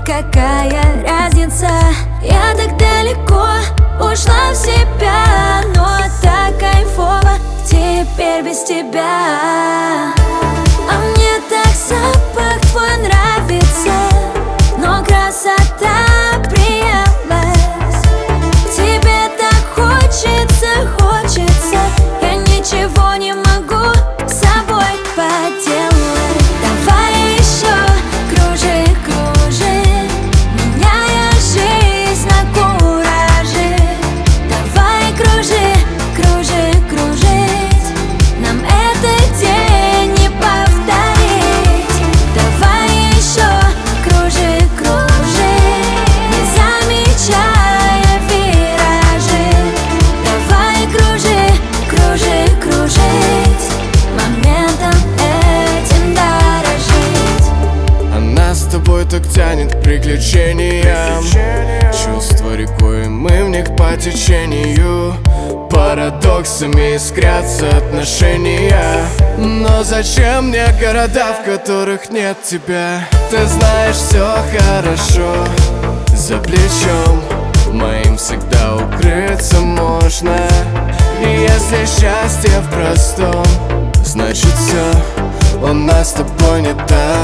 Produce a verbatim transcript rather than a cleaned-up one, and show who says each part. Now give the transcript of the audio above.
Speaker 1: какая разница? Я так далеко ушла в себя, но так кайфово теперь без тебя. А мне так запах твой нравится, но красота приелась. Тебе так хочется, хочется, я ничего не могу с собой поделать. Давай еще кружи, кружи, меняя жизнь на куражи. Давай кружи, кружи, кружить, нам этот день не повторить. Давай еще кружи, кружи, не замечая виражи. Давай кружи, кружи, кружить, моментом этим дорожить.
Speaker 2: Она с тобой так тянет к приключениям, чувства рекой, мы в них по течению. Парадоксами искрятся отношения. Но зачем мне города, в которых нет тебя? Ты знаешь, все хорошо за плечом моим всегда укрыться можно. И если счастье в простом, значит все у нас с тобой не так.